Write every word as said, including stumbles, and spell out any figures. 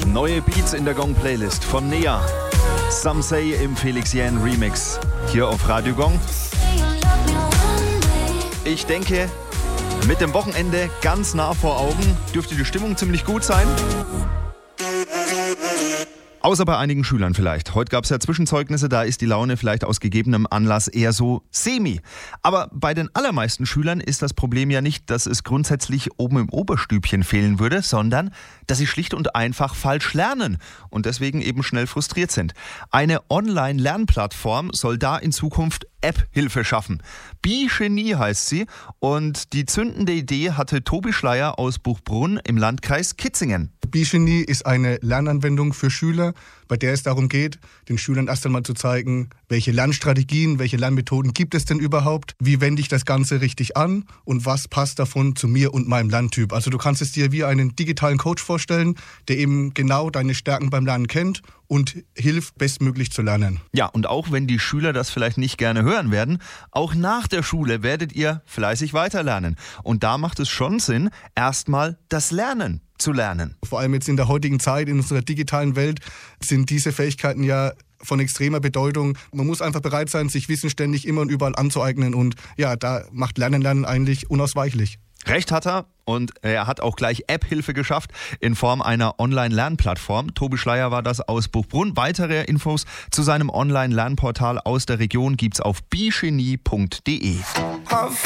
Neue Beats in der Gong-Playlist von Nea. Some Say im Felix Jähn Remix. Hier auf Radio Gong. Ich denke, mit dem Wochenende ganz nah vor Augen dürfte die Stimmung ziemlich gut sein. Außer bei einigen Schülern vielleicht. Heute gab es ja Zwischenzeugnisse, da ist die Laune vielleicht aus gegebenem Anlass eher so semi. Aber bei den allermeisten Schülern ist das Problem ja nicht, dass es grundsätzlich oben im Oberstübchen fehlen würde, sondern dass sie schlicht und einfach falsch lernen und deswegen eben schnell frustriert sind. Eine Online-Lernplattform soll da in Zukunft App-Hilfe schaffen. Bi-Genie heißt sie und die zündende Idee hatte Tobi Schleier aus Buchbrunn im Landkreis Kitzingen. Bi-Genie ist eine Lernanwendung für Schüler, bei der es darum geht, den Schülern erst einmal zu zeigen, welche Lernstrategien, welche Lernmethoden gibt es denn überhaupt, wie wende ich das Ganze richtig an und was passt davon zu mir und meinem Lerntyp. Also du kannst es dir wie einen digitalen Coach vorstellen, der eben genau deine Stärken beim Lernen kennt und hilft, bestmöglich zu lernen. Ja, und auch wenn die Schüler das vielleicht nicht gerne hören werden, auch nach der Schule werdet ihr fleißig weiterlernen. Und da macht es schon Sinn, erstmal das Lernen zu lernen. Vor allem jetzt in der heutigen Zeit, in unserer digitalen Welt, sind diese Fähigkeiten ja von extremer Bedeutung. Man muss einfach bereit sein, sich Wissen ständig immer und überall anzueignen. Und ja, da macht Lernen Lernen eigentlich unausweichlich. Recht hat er und er hat auch gleich App-Hilfe geschafft in Form einer Online-Lernplattform. Tobi Schleier war das aus Buchbrunn. Weitere Infos zu seinem Online-Lernportal aus der Region gibt's auf bi genie punkt de.